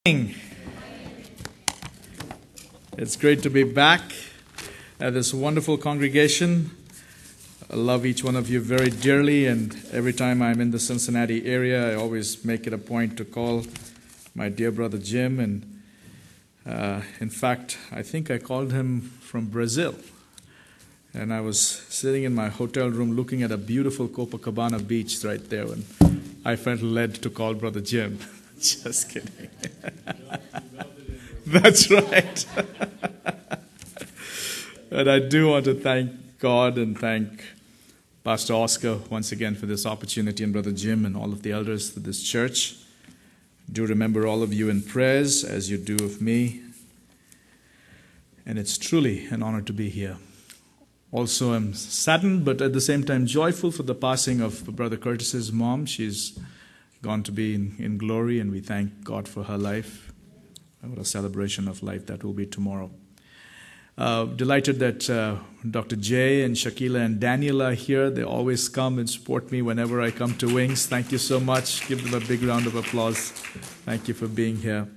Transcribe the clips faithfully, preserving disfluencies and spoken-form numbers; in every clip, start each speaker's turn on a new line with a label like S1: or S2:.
S1: It's great to be back at this wonderful congregation. I love each one of you very dearly, and every time I'm in the Cincinnati area, I always make it a point to call my dear brother Jim. And uh, in fact, I think I called him from Brazil. And I was sitting in my hotel room looking at a beautiful Copacabana beach right there, and I felt led to call Brother Jim. Just kidding. That's right. And I do want to thank God and thank Pastor Oscar once again for this opportunity, and Brother Jim and all of the elders of this church. Do remember all of you in prayers as you do of me. And it's truly an honor to be here. Also, I'm saddened, but at the same time joyful for the passing of Brother Curtis's mom. She's gone to be in, in glory, and we thank God for her life. What a celebration of life that will be tomorrow. Uh, delighted that uh, Doctor Jay and Shakila and Daniel are here. They always come and support me whenever I come to Wings. Thank you so much. Give them a big round of applause. Thank you for being here.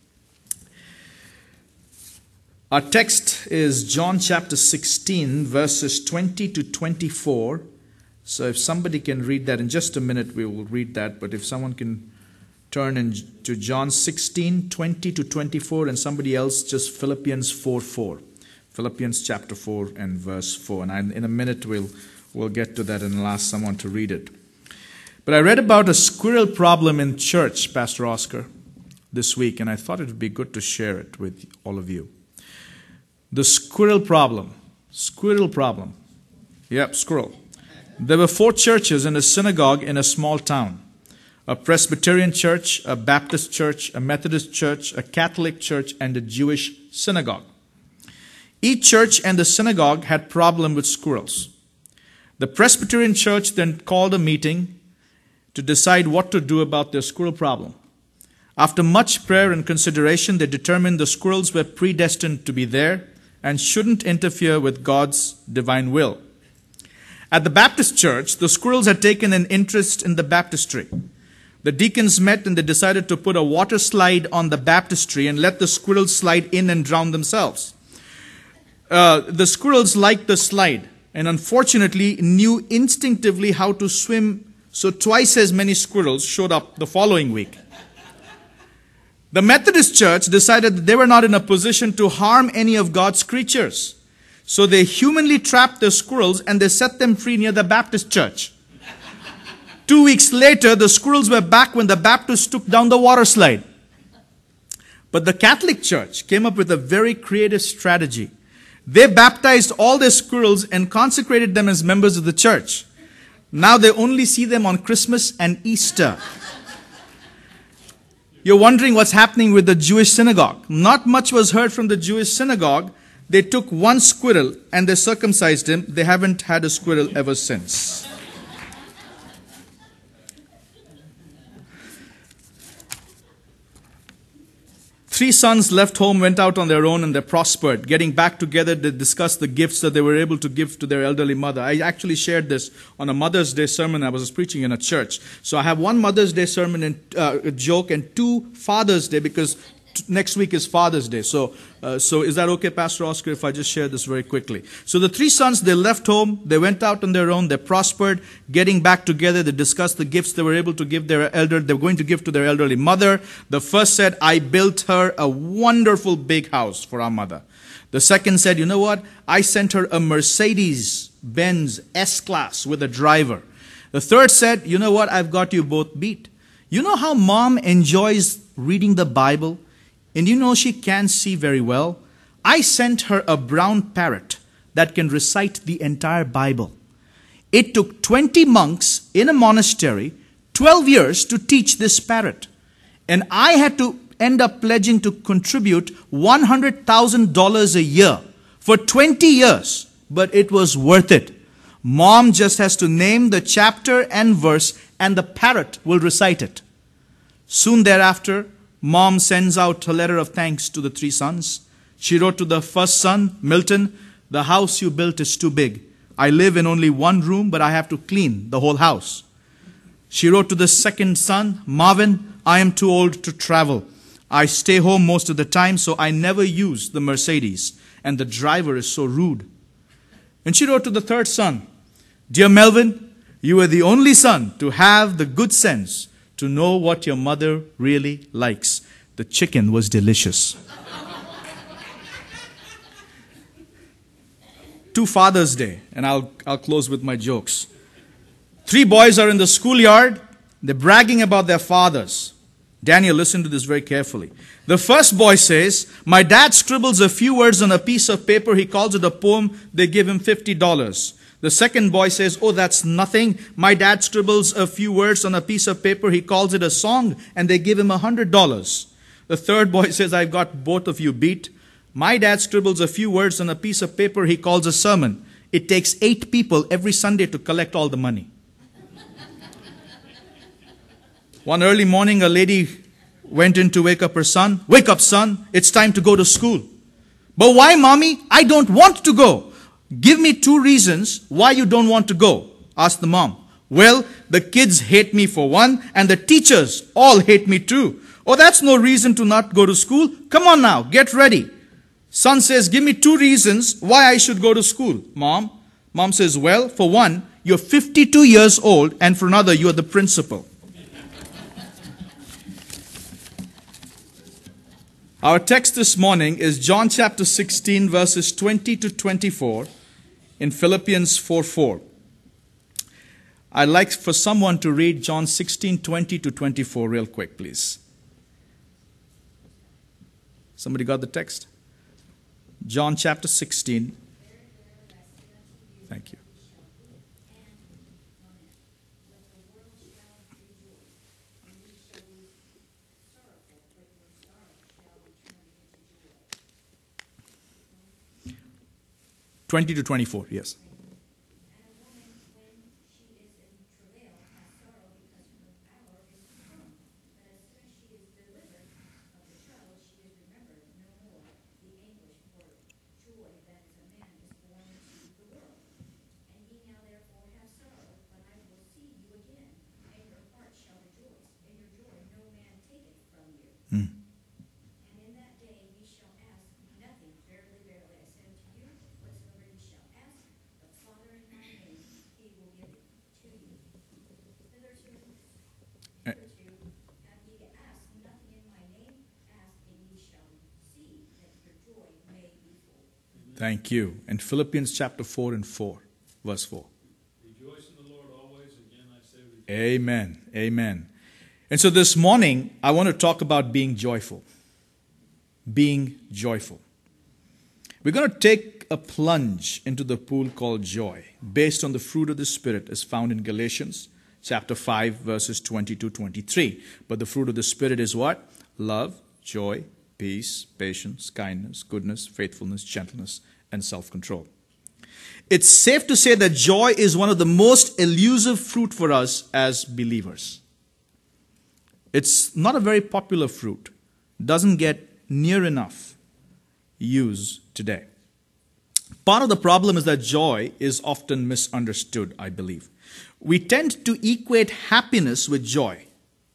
S1: Our text is John chapter sixteen, verses twenty to twenty-four. So if somebody can read that, in just a minute we will read that, but if someone can turn in to John sixteen, twenty to twenty-four, and somebody else just Philippians four four. Philippians chapter four and verse four. And I, in a minute we'll, we'll get to that, and I'll ask someone to read it. But I read about a squirrel problem in church, Pastor Oscar, this week, and I thought it would be good to share it with all of you. The squirrel problem. Squirrel problem. Yep, squirrel. There were four churches and a synagogue in a small town. A Presbyterian church, a Baptist church, a Methodist church, a Catholic church, and a Jewish synagogue. Each church and the synagogue had problem with squirrels. The Presbyterian church then called a meeting to decide what to do about their squirrel problem. After much prayer and consideration, they determined the squirrels were predestined to be there and shouldn't interfere with God's divine will. At the Baptist church, the squirrels had taken an interest in the baptistry. The deacons met and they decided to put a water slide on the baptistry and let the squirrels slide in and drown themselves. Uh, the squirrels liked the slide and unfortunately knew instinctively how to swim, so twice as many squirrels showed up the following week. The Methodist church decided that they were not in a position to harm any of God's creatures. So they humanly trapped the squirrels and they set them free near the Baptist church. Two weeks later, the squirrels were back when the Baptists took down the water slide. But the Catholic church came up with a very creative strategy. They baptized all their squirrels and consecrated them as members of the church. Now they only see them on Christmas and Easter. You're wondering what's happening with the Jewish synagogue. Not much was heard from the Jewish synagogue. They took one squirrel and they circumcised him. They haven't had a squirrel ever since. Three sons left home, went out on their own, and they prospered. Getting back together, they discussed the gifts that they were able to give to their elderly mother. I actually shared this on a Mother's Day sermon I was preaching in a church. So I have one Mother's Day sermon and uh, joke and two Father's Day, because next week is Father's Day. So, uh, so is that okay, Pastor Oscar, if I just share this very quickly? So the three sons, they left home, they went out on their own, they prospered. Getting back together, they discussed the gifts they were able to give their elder, they were going to give to their elderly mother. The first said, I built her a wonderful big house for our mother. The second said, you know what? I sent her a Mercedes-Benz S-Class with a driver. The third said, you know what? I've got you both beat. You know how mom enjoys reading the Bible? And you know she can see very well. I sent her a brown parrot that can recite the entire Bible. It took twenty monks in a monastery, twelve years to teach this parrot. And I had to end up pledging to contribute one hundred thousand dollars a year for twenty years. But it was worth it. Mom just has to name the chapter and verse and the parrot will recite it. Soon thereafter, Mom sends out a letter of thanks to the three sons. She wrote to the first son, Milton, the house you built is too big. I live in only one room, but I have to clean the whole house. She wrote to the second son, Marvin, I am too old to travel. I stay home most of the time, so I never use the Mercedes, and the driver is so rude. And she wrote to the third son, Dear Melvin, you are the only son to have the good sense to know what your mother really likes. The chicken was delicious. To Father's Day, and I'll, I'll close with my jokes. Three boys are in the schoolyard. They're bragging about their fathers. Daniel, listen to this very carefully. The first boy says, my dad scribbles a few words on a piece of paper. He calls it a poem. They give him fifty dollars. The second boy says, oh, that's nothing. My dad scribbles a few words on a piece of paper. He calls it a song, and they give him one hundred dollars. The third boy says, I've got both of you beat. My dad scribbles a few words on a piece of paper he calls a sermon. It takes eight people every Sunday to collect all the money. One early morning, a lady went in to wake up her son. Wake up, son. It's time to go to school. But why, mommy? I don't want to go. Give me two reasons why you don't want to go, asked the mom. Well, the kids hate me for one, and the teachers all hate me too. Oh, that's no reason to not go to school. Come on now, get ready. Son says, give me two reasons why I should go to school, Mom. Mom says, well, for one, you're fifty-two years old, and for another, you're the principal. Our text this morning is John chapter sixteen, verses twenty to twenty-four in Philippians four four. I'd like for someone to read John sixteen, twenty to twenty-four real quick, please. Somebody got the text? John chapter sixteen. Thank you. twenty to twenty-four, yes. Mm. Thank you. And Philippians chapter four and four, verse four.
S2: Rejoice in the Lord always. Again I say rejoice.
S1: Amen. Amen. And so this morning, I want to talk about being joyful. Being joyful. We're going to take a plunge into the pool called joy, based on the fruit of the Spirit as found in Galatians chapter five, verses twenty to twenty-three. But the fruit of the Spirit is what? Love, joy, peace, patience, kindness, goodness, faithfulness, gentleness, and self-control. It's safe to say that joy is one of the most elusive fruit for us as believers. It's not a very popular fruit. Doesn't get near enough use today. Part of the problem is that joy is often misunderstood, I believe. We tend to equate happiness with joy.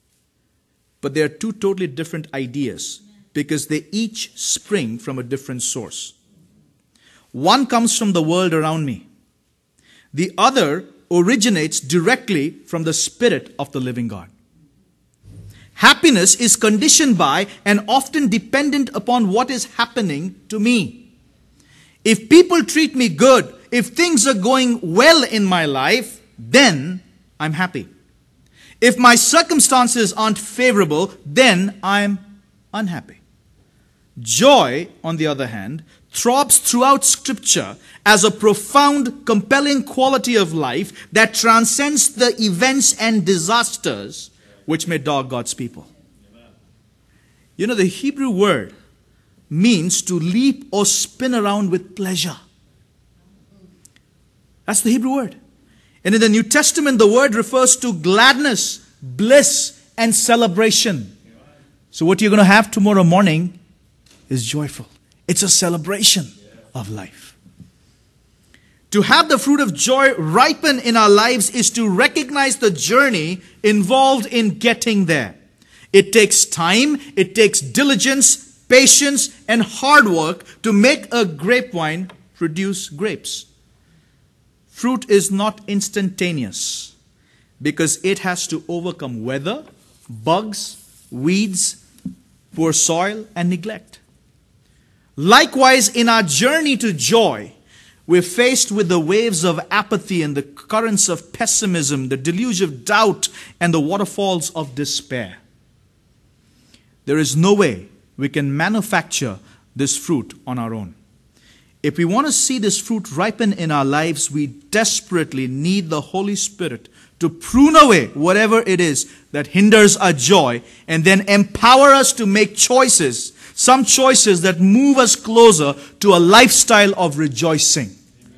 S1: But they are two totally different ideas because they each spring from a different source. One comes from the world around me. The other originates directly from the Spirit of the living God. Happiness is conditioned by and often dependent upon what is happening to me. If people treat me good, if things are going well in my life, then I'm happy. If my circumstances aren't favorable, then I'm unhappy. Joy, on the other hand, throbs throughout Scripture as a profound, compelling quality of life that transcends the events and disasters which may dog God's people. You know, the Hebrew word means to leap or spin around with pleasure. That's the Hebrew word. And in the New Testament, the word refers to gladness, bliss, and celebration. So what you're going to have tomorrow morning is joyful. It's a celebration of life. To have the fruit of joy ripen in our lives is to recognize the journey involved in getting there. It takes time, it takes diligence, patience, and hard work to make a grapevine produce grapes. Fruit is not instantaneous because it has to overcome weather, bugs, weeds, poor soil, and neglect. Likewise, in our journey to joy, we're faced with the waves of apathy and the currents of pessimism, the deluge of doubt, and the waterfalls of despair. There is no way we can manufacture this fruit on our own. If we want to see this fruit ripen in our lives, we desperately need the Holy Spirit to prune away whatever it is that hinders our joy and then empower us to make choices, some choices that move us closer to a lifestyle of rejoicing.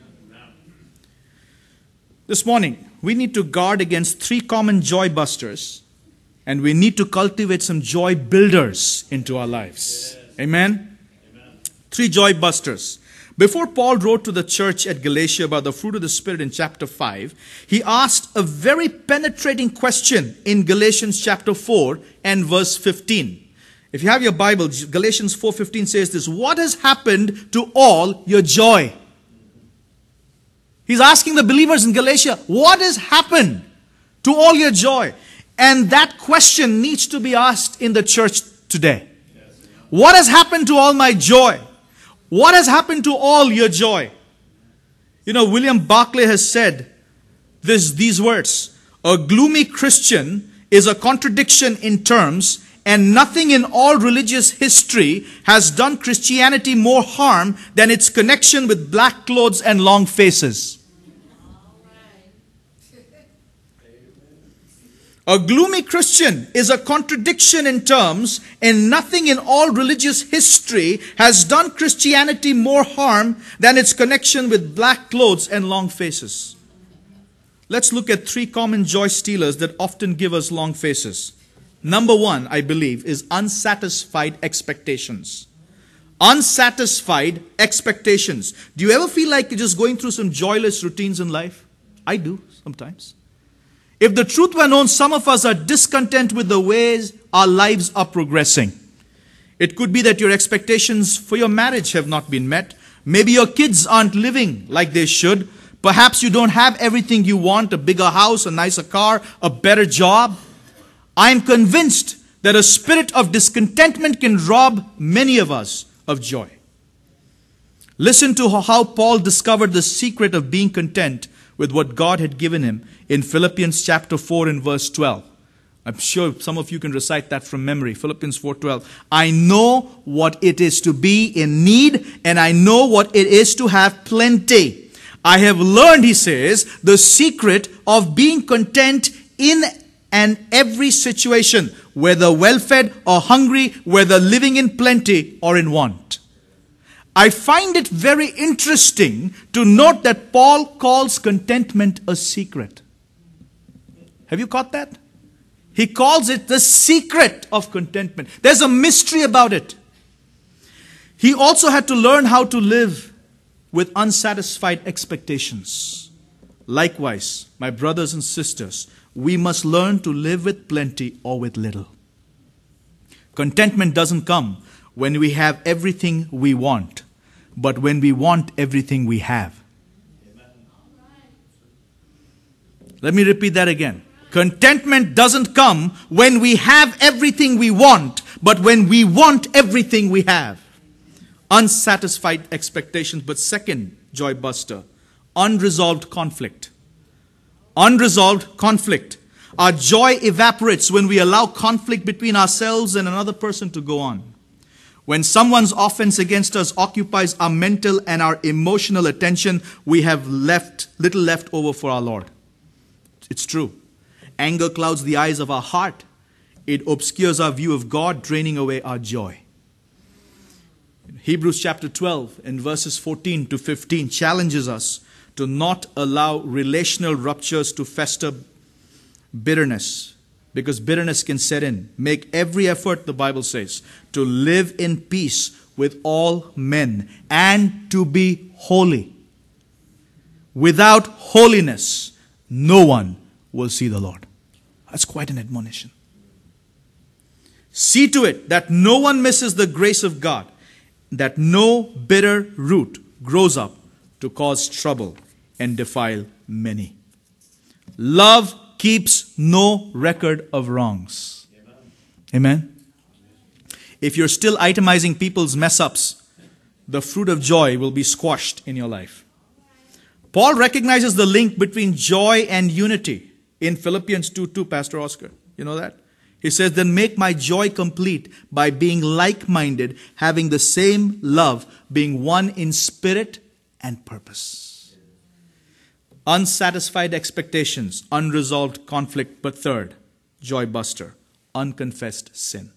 S1: This morning, we need to guard against three common joy busters, and we need to cultivate some joy builders into our lives. Amen? Amen. Three joy busters. Before Paul wrote to the church at Galatia about the fruit of the Spirit in chapter five, he asked a very penetrating question in Galatians chapter four and verse fifteen. If you have your Bible, Galatians four fifteen says this: what has happened to all your joy? He's asking the believers in Galatia, what has happened to all your joy? And that question needs to be asked in the church today. What has happened to all my joy? What has happened to all your joy? You know, William Barclay has said this, these words: a gloomy Christian is a contradiction in terms, and nothing in all religious history has done Christianity more harm than its connection with black clothes and long faces. A gloomy Christian is a contradiction in terms, and nothing in all religious history has done Christianity more harm than its connection with black clothes and long faces. Let's look at three common joy stealers that often give us long faces. Number one, I believe, is unsatisfied expectations. Unsatisfied expectations. Do you ever feel like you're just going through some joyless routines in life? I do sometimes. If the truth were known, some of us are discontent with the ways our lives are progressing. It could be that your expectations for your marriage have not been met. Maybe your kids aren't living like they should. Perhaps you don't have everything you want: a bigger house, a nicer car, a better job. I am convinced that a spirit of discontentment can rob many of us of joy. Listen to how Paul discovered the secret of being content with what God had given him in Philippians chapter four and verse twelve. I'm sure some of you can recite that from memory. Philippians four twelve. I know what it is to be in need, and I know what it is to have plenty. I have learned, he says, the secret of being content in and every situation, whether well-fed or hungry, whether living in plenty or in want. I find it very interesting to note that Paul calls contentment a secret. Have you caught that? He calls it the secret of contentment. There's a mystery about it. He also had to learn how to live with unsatisfied expectations. Likewise, my brothers and sisters, we must learn to live with plenty or with little. Contentment doesn't come when we have everything we want, but when we want everything we have. Let me repeat that again. Contentment doesn't come when we have everything we want, but when we want everything we have. Unsatisfied expectations. But second, joy buster, unresolved conflict. Unresolved conflict. Our joy evaporates when we allow conflict between ourselves and another person to go on. When someone's offense against us occupies our mental and our emotional attention, we have left little left over for our Lord. It's true. Anger clouds the eyes of our heart. It obscures our view of God, draining away our joy. Hebrews chapter twelve and verses fourteen to fifteen challenges us to not allow relational ruptures to fester bitterness, because bitterness can set in. Make every effort, the Bible says, to live in peace with all men and to be holy. Without holiness, no one will see the Lord. That's quite an admonition. See to it that no one misses the grace of God, that no bitter root grows up to cause trouble and defile many. Love keeps no record of wrongs. Amen. If you're still itemizing people's mess ups, the fruit of joy will be squashed in your life. Paul recognizes the link between joy and unity in Philippians two two, Pastor Oscar. You know that? He says, then make my joy complete by being like-minded, having the same love, being one in spirit and purpose. Unsatisfied expectations, unresolved conflict. But third, joy buster, unconfessed sin.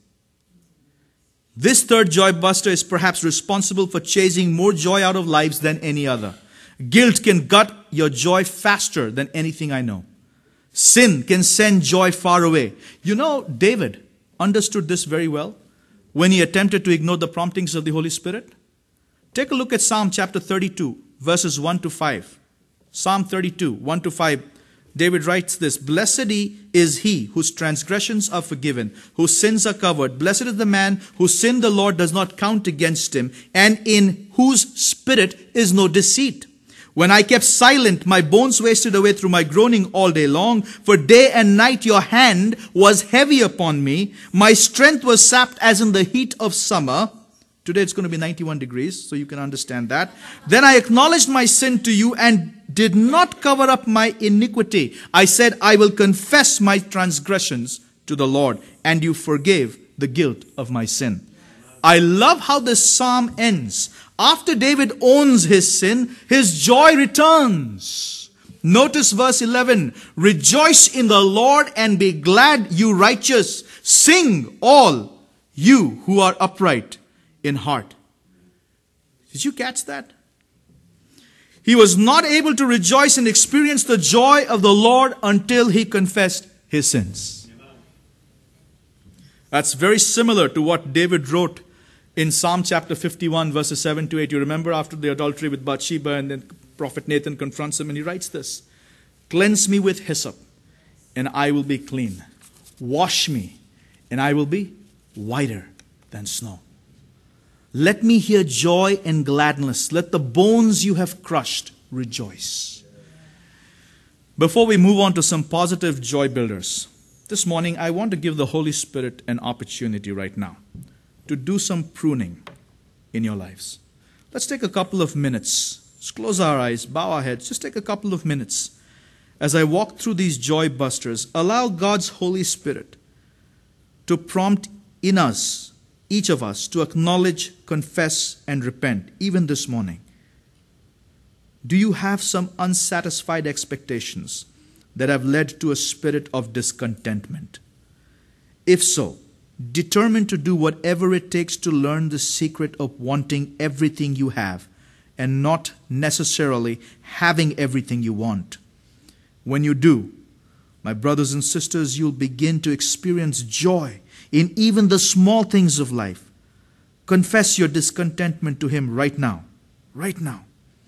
S1: This third joy buster is perhaps responsible for chasing more joy out of lives than any other. Guilt can gut your joy faster than anything I know. Sin can send joy far away. You know, David understood this very well when he attempted to ignore the promptings of the Holy Spirit. Take a look at Psalm chapter thirty-two, verses one to five. Psalm thirty-two, one to five. David writes this, blessed is he whose transgressions are forgiven, whose sins are covered. Blessed is the man whose sin the Lord does not count against him, and in whose spirit is no deceit. When I kept silent, my bones wasted away through my groaning all day long. For day and night your hand was heavy upon me. My strength was sapped as in the heat of summer. Today it's going to be ninety-one degrees, so you can understand that. Then I acknowledged my sin to you and did not cover up my iniquity. I said, I will confess my transgressions to the Lord, and you forgave the guilt of my sin. I love how this psalm ends. After David owns his sin, his joy returns. Notice verse eleven. Rejoice in the Lord and be glad, you righteous. Sing all, you who are upright in heart. Did you catch that? He was not able to rejoice and experience the joy of the Lord until he confessed his sins. That's very similar to what David wrote in Psalm chapter fifty-one, verses seven to eight. You remember after the adultery with Bathsheba, and then Prophet Nathan confronts him and he writes this. Cleanse me with hyssop and I will be clean. Wash me and I will be whiter than snow. Let me hear joy and gladness. Let the bones you have crushed rejoice. Before we move on to some positive joy builders, this morning I want to give the Holy Spirit an opportunity right now to do some pruning in your lives. Let's take a couple of minutes. Let's close our eyes, bow our heads. Just take a couple of minutes. As I walk through these joy busters, allow God's Holy Spirit to prompt in us, each of us, to acknowledge, confess, and repent, even this morning. Do you have some unsatisfied expectations that have led to a spirit of discontentment? If so, determine to do whatever it takes to learn the secret of wanting everything you have and not necessarily having everything you want. When you do, my brothers and sisters, you'll begin to experience joy in even the small things of life. Confess your discontentment to Him right now. Right now.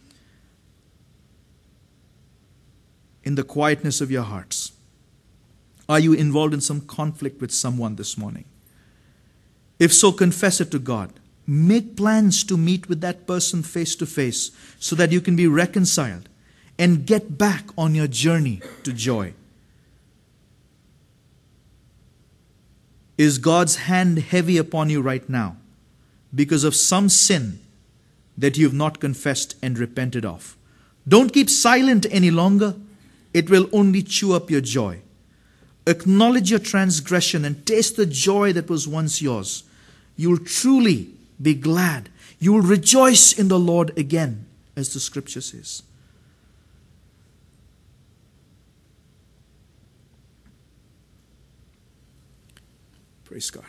S1: In the quietness of your hearts. Are you involved in some conflict with someone this morning? If so, confess it to God. Make plans to meet with that person face to face so that you can be reconciled and get back on your journey to joy. Is God's hand heavy upon you right now because of some sin that you have not confessed and repented of? Don't keep silent any longer. It will only chew up your joy. Acknowledge your transgression and taste the joy that was once yours. You will truly be glad. You will rejoice in the Lord again, as the scripture says. Praise God.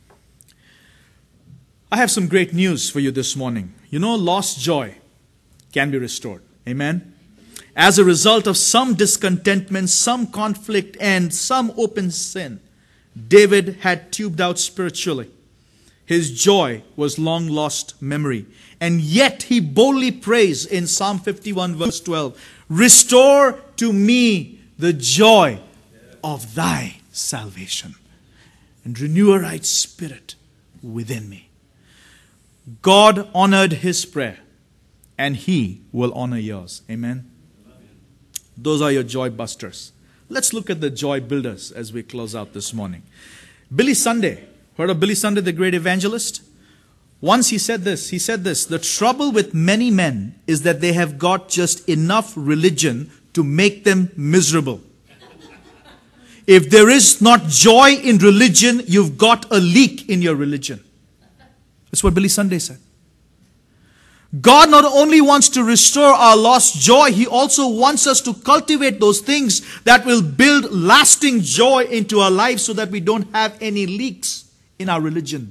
S1: I have some great news for you this morning. You know, lost joy can be restored. Amen. As a result of some discontentment, some conflict, and some open sin, David had tubed out spiritually. His joy was long lost memory. And yet he boldly prays in Psalm fifty-one verse twelve, restore to me the joy of thy salvation. and renew a right spirit within me. God honored his prayer, and he will honor yours. Amen. Those are your joy busters. Let's look at the joy builders as we close out this morning. Billy Sunday. Heard of Billy Sunday, the great evangelist? Once he said this, he said this, the trouble with many men is that they have got just enough religion to make them miserable. If there is not joy in religion, you've got a leak in your religion. That's what Billy Sunday said. God not only wants to restore our lost joy, he also wants us to cultivate those things that will build lasting joy into our lives so that we don't have any leaks in our religion.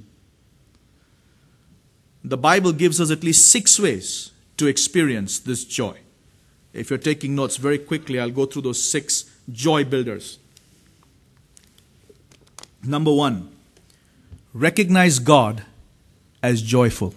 S1: The Bible gives us at least six ways to experience this joy. If you're taking notes very quickly, I'll go through those six joy builders. Number one, recognize God as joyful.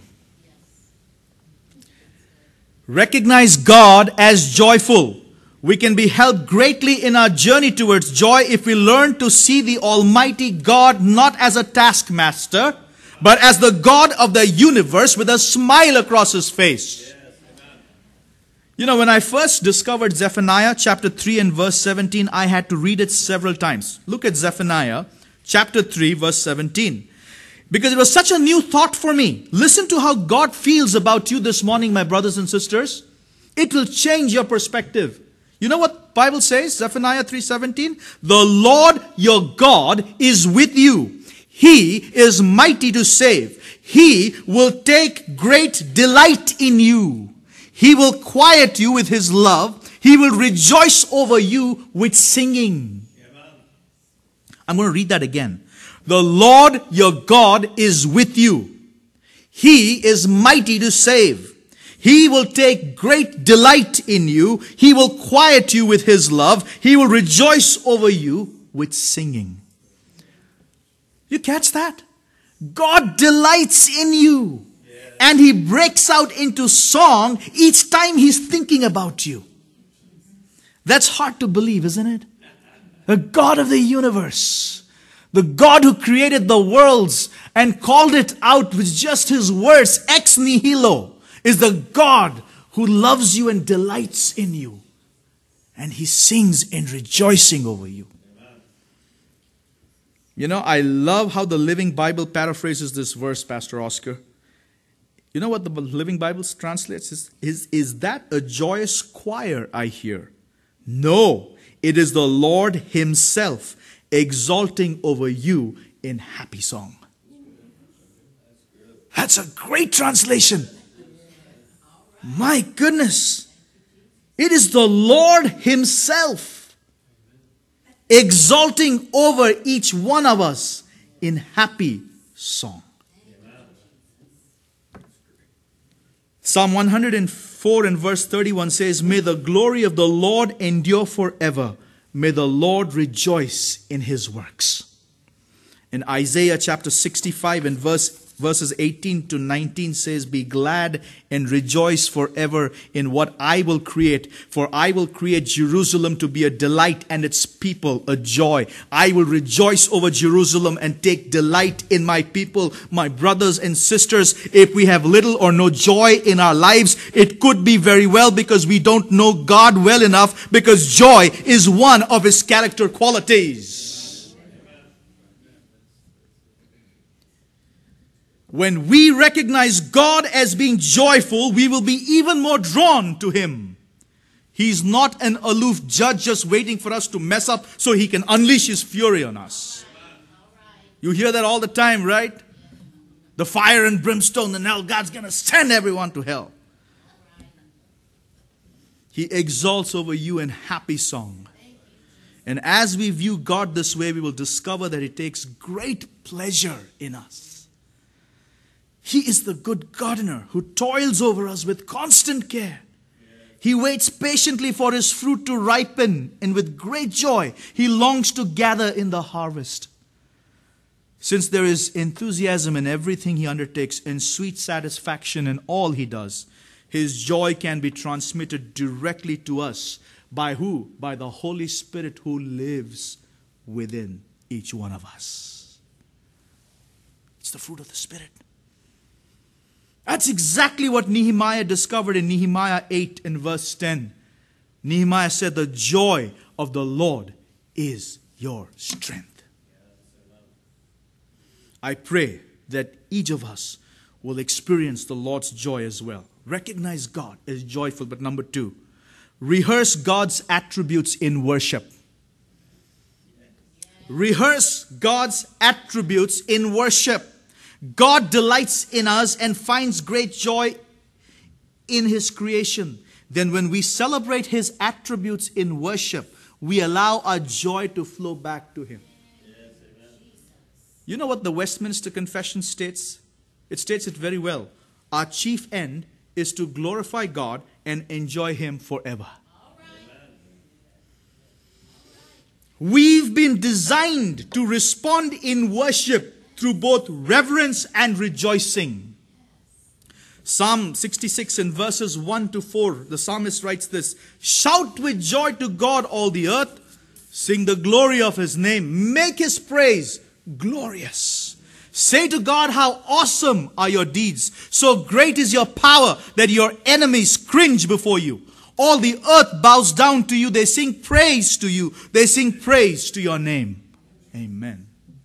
S1: Recognize God as joyful. We can be helped greatly in our journey towards joy if we learn to see the Almighty God not as a taskmaster, but as the God of the universe with a smile across his face. You know, when I first discovered Zephaniah chapter three and verse seventeen, I had to read it several times. Look at Zephaniah chapter three verse seventeen. Because it was such a new thought for me. Listen to how God feels about you this morning, my brothers and sisters. It will change your perspective. You know what the Bible says? Zephaniah three seventeen. The Lord your God is with you. He is mighty to save. He will take great delight in you. He will quiet you with his love. He will rejoice over you with singing. I'm going to read that again. The Lord your God is with you. He is mighty to save. He will take great delight in you. He will quiet you with his love. He will rejoice over you with singing. You catch that? God delights in you. Yeah. And he breaks out into song each time he's thinking about you. That's hard to believe, isn't it? The God of the universe, the God who created the worlds and called it out with just his words, ex nihilo, is the God who loves you and delights in you. And he sings in rejoicing over you. You know, I love how the Living Bible paraphrases this verse, Pastor Oscar. You know what the Living Bible translates? Is, is, is that a joyous choir I hear? No, it is the Lord himself exalting over you in happy song. That's a great translation. My goodness. It is the Lord himself exalting over each one of us in happy song. Psalm one hundred four and verse thirty-one says, may the glory of the Lord endure forever. May the Lord rejoice in his works. In Isaiah chapter sixty-five and verse Verses eighteen to nineteen says, be glad and rejoice forever in what I will create. For I will create Jerusalem to be a delight and its people a joy. I will rejoice over Jerusalem and take delight in my people. My brothers and sisters, if we have little or no joy in our lives, it could be very well because we don't know God well enough, because joy is one of his character qualities. When we recognize God as being joyful, we will be even more drawn to him. He's not an aloof judge just waiting for us to mess up so he can unleash his fury on us. You hear that all the time, right? The fire and brimstone, and now God's going to send everyone to hell. He exalts over you in happy song. And as we view God this way, we will discover that he takes great pleasure in us. He is the good gardener who toils over us with constant care. He waits patiently for his fruit to ripen, and with great joy, he longs to gather in the harvest. Since there is enthusiasm in everything he undertakes and sweet satisfaction in all he does, his joy can be transmitted directly to us. By who? By the Holy Spirit who lives within each one of us. It's the fruit of the Spirit. That's exactly what Nehemiah discovered in Nehemiah eight and verse ten. Nehemiah said, the joy of the Lord is your strength. I pray that each of us will experience the Lord's joy as well. Recognize God as joyful. But number two, rehearse God's attributes in worship. Rehearse God's attributes in worship. God delights in us and finds great joy in His creation. Then when we celebrate His attributes in worship, we allow our joy to flow back to Him. Yes, amen. You know what the Westminster Confession states? It states it very well. Our chief end is to glorify God and enjoy Him forever. We've been designed to respond in worship through both reverence and rejoicing. Psalm sixty-six in verses one to four, the psalmist writes this: shout with joy to God, all the earth. Sing the glory of His name. Make His praise glorious. Say to God, how awesome are your deeds. So great is your power that your enemies cringe before you. All the earth bows down to you. They sing praise to you. They sing praise to your name. Amen.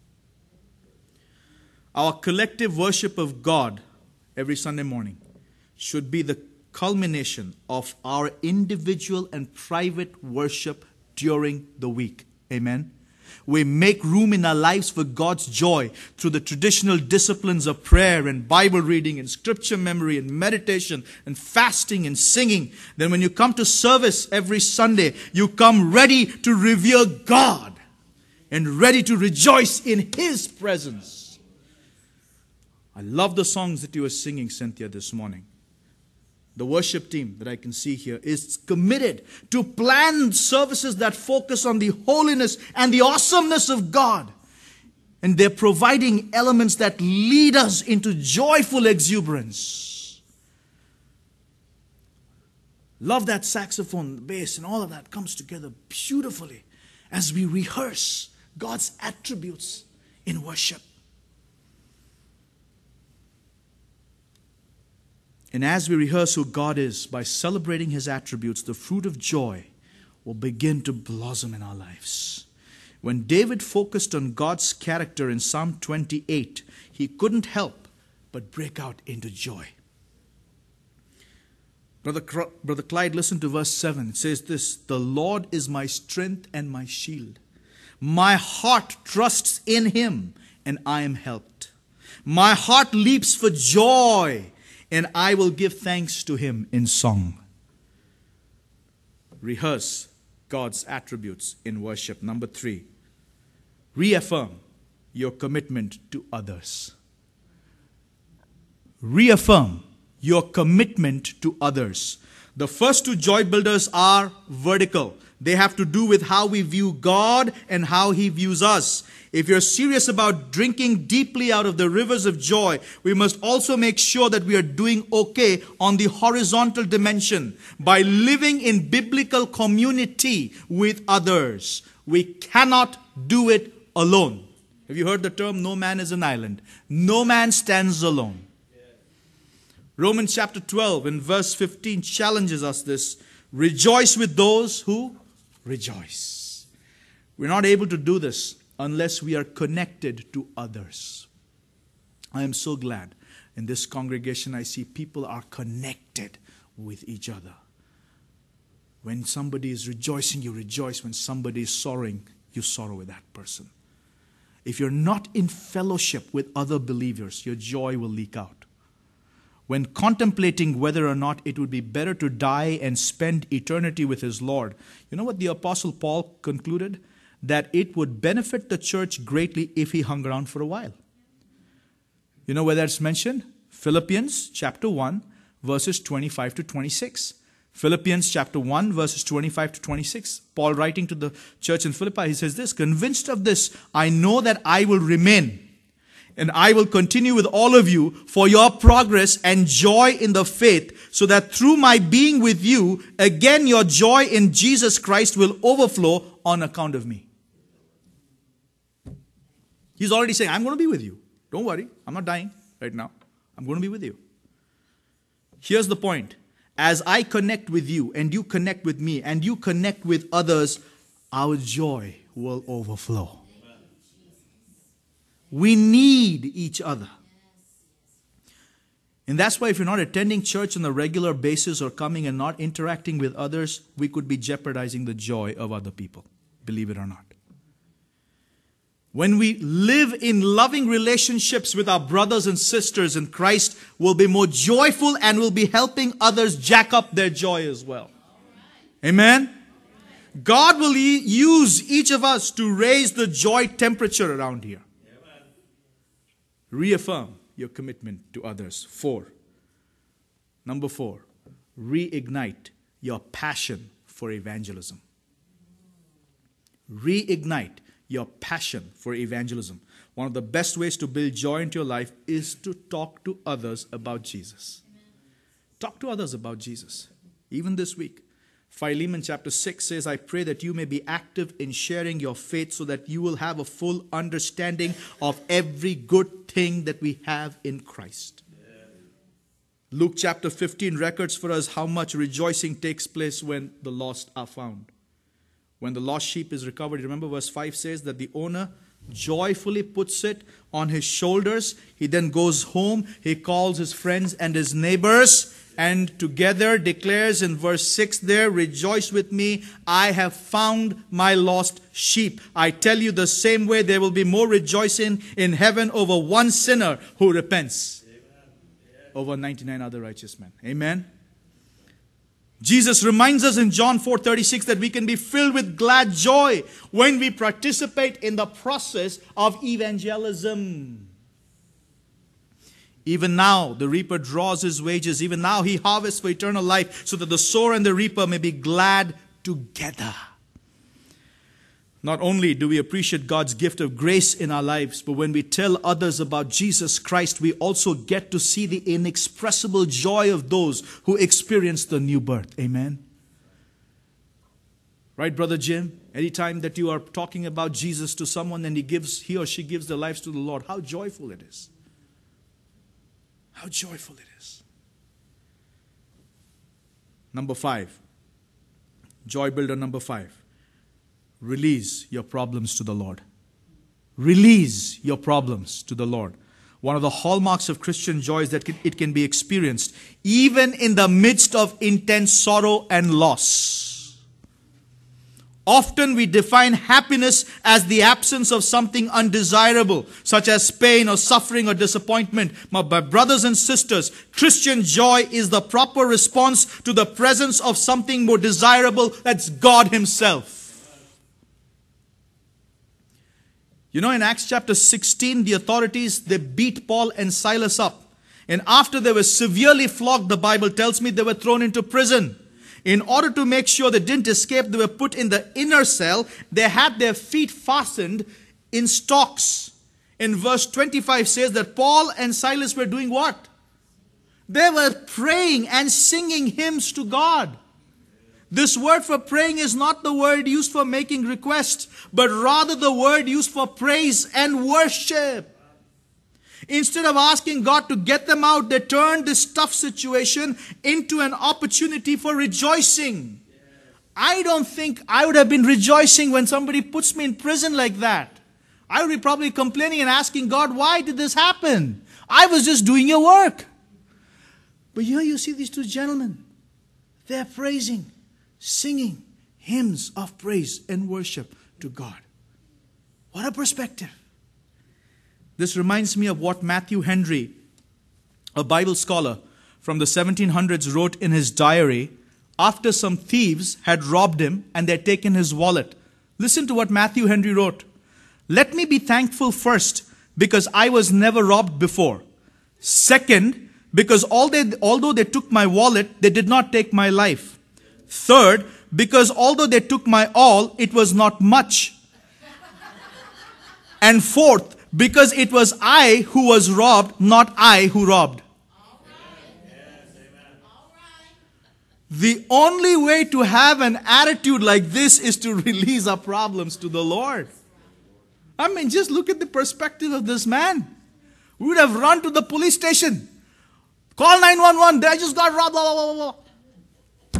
S1: Our collective worship of God every Sunday morning should be the culmination of our individual and private worship during the week. Amen. We make room in our lives for God's joy through the traditional disciplines of prayer and Bible reading and scripture memory and meditation and fasting and singing. Then when you come to service every Sunday, you come ready to revere God and ready to rejoice in His presence. I love the songs that you were singing, Cynthia, this morning. The worship team that I can see here is committed to plan services that focus on the holiness and the awesomeness of God. And they're providing elements that lead us into joyful exuberance. Love that saxophone, the bass, and all of that comes together beautifully as we rehearse God's attributes in worship. And as we rehearse who God is by celebrating His attributes, the fruit of joy will begin to blossom in our lives. When David focused on God's character in Psalm twenty-eight, he couldn't help but break out into joy. Brother, Brother Clyde, listen to verse seven. It says this: the Lord is my strength and my shield. My heart trusts in Him, and I am helped. My heart leaps for joy, and I will give thanks to Him in song. Rehearse God's attributes in worship. Number three, reaffirm your commitment to others. Reaffirm your commitment to others. The first two joy builders are vertical. They have to do with how we view God and how He views us. If you're serious about drinking deeply out of the rivers of joy, we must also make sure that we are doing okay on the horizontal dimension by living in biblical community with others. We cannot do it alone. Have you heard the term, no man is an island? No man stands alone. Romans chapter twelve and verse fifteen challenges us this. Rejoice with those who rejoice. We're not able to do this unless we are connected to others. I am so glad in this congregation I see people are connected with each other. When somebody is rejoicing, you rejoice. When somebody is sorrowing, you sorrow with that person. If you're not in fellowship with other believers, your joy will leak out. When contemplating whether or not it would be better to die and spend eternity with his Lord, you know what the Apostle Paul concluded? That it would benefit the church greatly if he hung around for a while. You know where that's mentioned? Philippians chapter one, verses twenty-five to twenty-six. Philippians chapter one, verses twenty-five to twenty-six. Paul writing to the church in Philippi, he says this: convinced of this, I know that I will remain, and I will continue with all of you for your progress and joy in the faith, so that through my being with you, again your joy in Jesus Christ will overflow on account of me. He's already saying, I'm going to be with you. Don't worry, I'm not dying right now. I'm going to be with you. Here's the point. As I connect with you, and you connect with me, and you connect with others, our joy will overflow. We need each other. And that's why if you're not attending church on a regular basis or coming and not interacting with others, we could be jeopardizing the joy of other people. Believe it or not. When we live in loving relationships with our brothers and sisters in Christ, we'll be more joyful and we'll be helping others jack up their joy as well. Amen? God will e- use each of us to raise the joy temperature around here. Reaffirm your commitment to others. Four. Number four, reignite your passion for evangelism. Reignite your passion for evangelism. One of the best ways to build joy into your life is to talk to others about Jesus. Talk to others about Jesus. Even this week, Philemon chapter six says, I pray that you may be active in sharing your faith so that you will have a full understanding of every good thing that we have in Christ. Luke chapter fifteen records for us how much rejoicing takes place when the lost are found. When the lost sheep is recovered, remember verse five says that the owner joyfully puts it on his shoulders. He then goes home. He calls his friends and his neighbors and together declares in verse six there, rejoice with me, I have found my lost sheep. I tell you the same way there will be more rejoicing in heaven over one sinner who repents. Over ninety-nine other righteous men. Amen. Jesus reminds us in John four thirty-six that we can be filled with glad joy when we participate in the process of evangelism. Even now, the reaper draws his wages. Even now, he harvests for eternal life so that the sower and the reaper may be glad together. Not only do we appreciate God's gift of grace in our lives, but when we tell others about Jesus Christ, we also get to see the inexpressible joy of those who experience the new birth. Amen. Right, Brother Jim? Anytime that you are talking about Jesus to someone and he gives, he or she gives their lives to the Lord, how joyful it is. How joyful it is. Number five. Joy builder number five. Release your problems to the Lord. Release your problems to the Lord. One of the hallmarks of Christian joy is that it can be experienced even in the midst of intense sorrow and loss. Often we define happiness as the absence of something undesirable, such as pain or suffering or disappointment. My brothers and sisters, Christian joy is the proper response to the presence of something more desirable, that's God Himself. You know, in Acts chapter sixteen, the authorities, they beat Paul and Silas up. And after they were severely flogged, the Bible tells me they were thrown into prison. In order to make sure they didn't escape, they were put in the inner cell. They had their feet fastened in stocks. In verse twenty-five says that Paul and Silas were doing what? They were praying and singing hymns to God. This word for praying is not the word used for making requests, but rather the word used for praise and worship. Instead of asking God to get them out, they turned this tough situation into an opportunity for rejoicing. I don't think I would have been rejoicing when somebody puts me in prison like that. I would be probably complaining and asking God, why did this happen? I was just doing your work. But here you see these two gentlemen. They're praising, singing hymns of praise and worship to God. What a perspective. This reminds me of what Matthew Henry, a Bible scholar from the seventeen hundreds, wrote in his diary after some thieves had robbed him and they had taken his wallet. Listen to what Matthew Henry wrote. Let me be thankful first because I was never robbed before. Second, because all they, although they took my wallet, they did not take my life. Third, because although they took my all, it was not much. And fourth, because it was I who was robbed, not I who robbed.
S3: All right. Yes, amen. All right.
S1: The only way to have an attitude like this is to release our problems to the Lord. I mean, just look at the perspective of this man. We would have run to the police station. Call nine one one. I just got robbed. Blah, blah, blah, blah.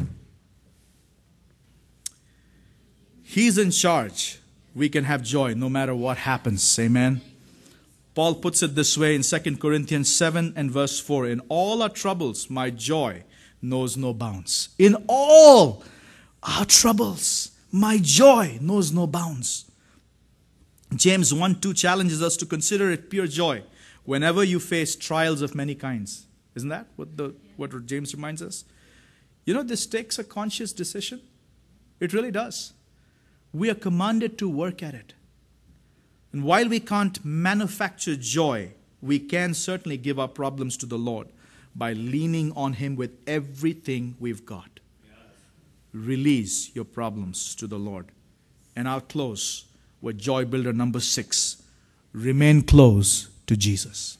S1: He's in charge. We can have joy no matter what happens. Amen. Paul puts it this way in Second Corinthians seven and verse four. In all our troubles, my joy knows no bounds. In all our troubles, my joy knows no bounds. James one two challenges us to consider it pure joy whenever you face trials of many kinds. Isn't that what the what James reminds us? You know, this takes a conscious decision. It really does. We are commanded to work at it. And while we can't manufacture joy, we can certainly give our problems to the Lord by leaning on Him with everything we've got. Release your problems to the Lord. And I'll close with joy builder number six. Remain close to Jesus.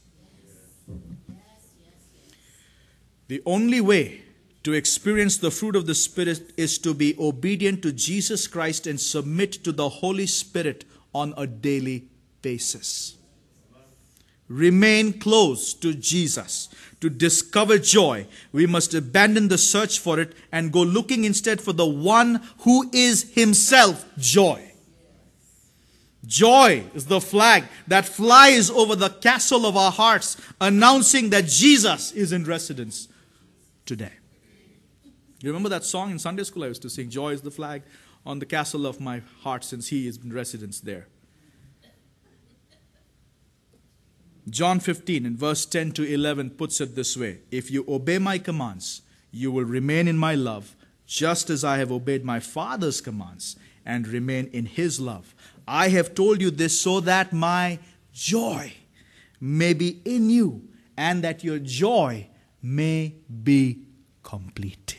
S1: The only way to experience the fruit of the Spirit is to be obedient to Jesus Christ and submit to the Holy Spirit on a daily basis. Remain close to Jesus. To discover joy, we must abandon the search for it and go looking instead for the one who is Himself joy. Joy is the flag that flies over the castle of our hearts, announcing that Jesus is in residence today. You remember that song in Sunday school I used to sing? Joy is the flag on the castle of my heart, since He is in residence there. John fifteen in verse ten to eleven puts it this way. If you obey my commands, you will remain in my love, just as I have obeyed my Father's commands and remain in His love. I have told you this so that my joy may be in you and that your joy may be complete.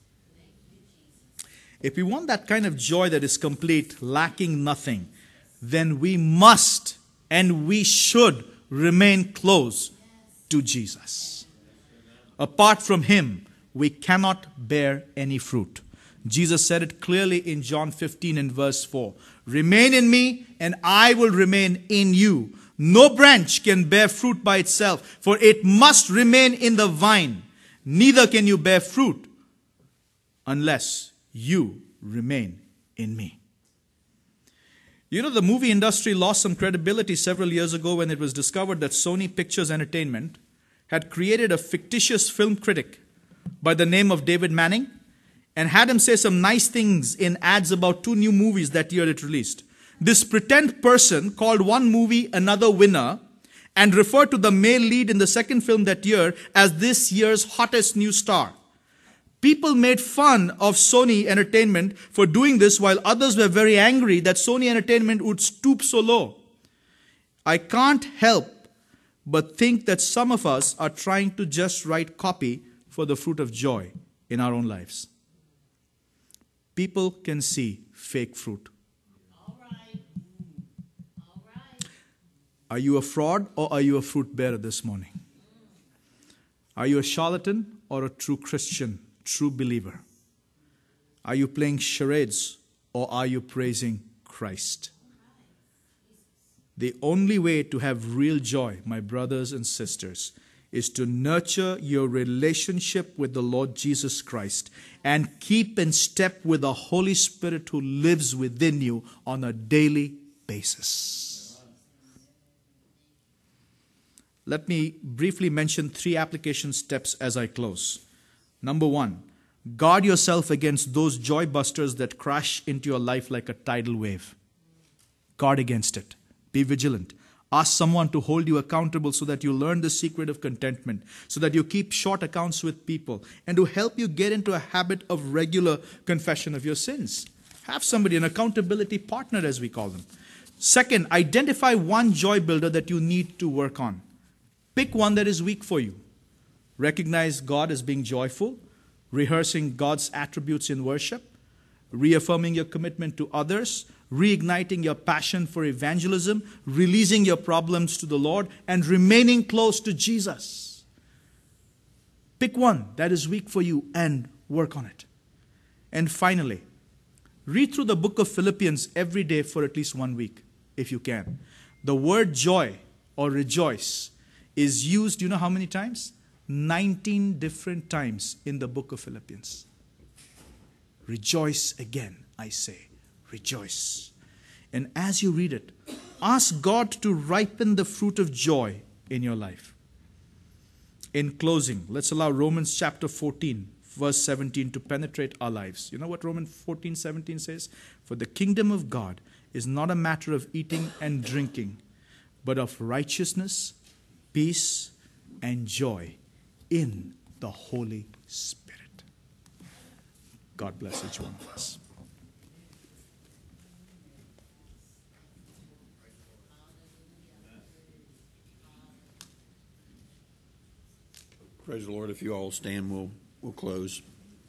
S1: If we want that kind of joy that is complete, lacking nothing, then we must and we should remain close to Jesus. Apart from Him, we cannot bear any fruit. Jesus said it clearly in John fifteen and verse four. Remain in me and I will remain in you. No branch can bear fruit by itself, for it must remain in the vine. Neither can you bear fruit unless you remain in me. You know, the movie industry lost some credibility several years ago when it was discovered that Sony Pictures Entertainment had created a fictitious film critic by the name of David Manning and had him say some nice things in ads about two new movies that year it released. This pretend person called one movie Another Winner and referred to the male lead in the second film that year as this year's hottest new star. People made fun of Sony Entertainment for doing this, while others were very angry that Sony Entertainment would stoop so low. I can't help but think that some of us are trying to just write copy for the fruit of joy in our own lives. People can see fake fruit.
S3: All right. All right.
S1: Are you a fraud or are you a fruit bearer this morning? Are you a charlatan or a true Christian, true believer? Are you playing charades or are you praising Christ? The only way to have real joy, my brothers and sisters, is to nurture your relationship with the Lord Jesus Christ and keep in step with the Holy Spirit who lives within you on a daily basis. Let me briefly mention three application steps as I close. Number one, guard yourself against those joy busters that crash into your life like a tidal wave. Guard against it. Be vigilant. Ask someone to hold you accountable so that you learn the secret of contentment, so that you keep short accounts with people, and to help you get into a habit of regular confession of your sins. Have somebody, an accountability partner as we call them. Second, identify one joy builder that you need to work on. Pick one that is weak for you. Recognize God as being joyful, rehearsing God's attributes in worship, reaffirming your commitment to others, reigniting your passion for evangelism, releasing your problems to the Lord, and remaining close to Jesus. Pick one that is weak for you and work on it. And finally, read through the book of Philippians every day for at least one week, if you can. The word joy or rejoice is used, you know how many times? nineteen different times in the book of Philippians. Rejoice again, I say. Rejoice. And as you read it, ask God to ripen the fruit of joy in your life. In closing, let's allow Romans chapter fourteen, verse seventeen to penetrate our lives. You know what Romans fourteen, seventeen says? For the kingdom of God is not a matter of eating and drinking, but of righteousness, peace, and joy in the Holy Spirit. God bless each one of us.
S4: Praise the Lord. If you all stand, we'll we'll close.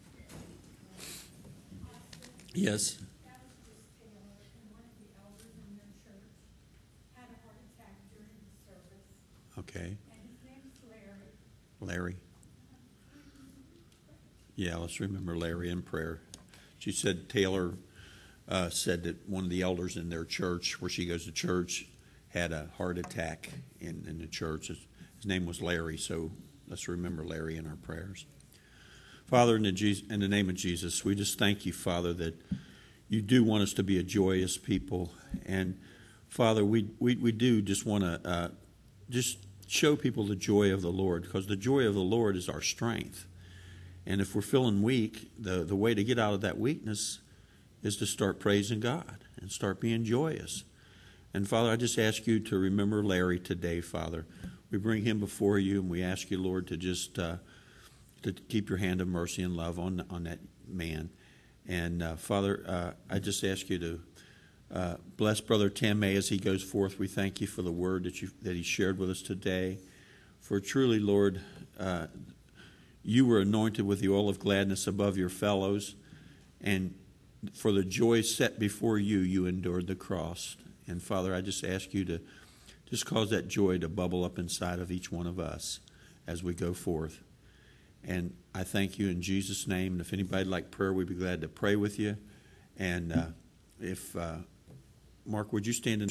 S4: Yes. Okay. Larry. Yeah, let's remember Larry in prayer. She said Taylor uh, said that one of the elders in their church, where she goes to church, had a heart attack in, in the church. His, his name was Larry, so let's remember Larry in our prayers. Father, in the, Je- in the name of Jesus, we just thank you, Father, that you do want us to be a joyous people. And, Father, we, we, we do just want to uh, just show people the joy of the Lord, because the joy of the Lord is our strength. And if we're feeling weak, the, the way to get out of that weakness is to start praising God and start being joyous. And, Father, I just ask you to remember Larry today, Father. We bring him before you, and we ask you, Lord, to just uh, to keep your hand of mercy and love on, on that man. And, uh, Father, uh, I just ask you to uh, bless Brother Tim May as he goes forth. We thank you for the word that you that he shared with us today. For truly, Lord, uh, you were anointed with the oil of gladness above your fellows, and for the joy set before you, you endured the cross. And, Father, I just ask you to just cause that joy to bubble up inside of each one of us as we go forth. And I thank you in Jesus' name. And if anybody would like prayer, we'd be glad to pray with you. And uh, if, uh, Mark, would you stand in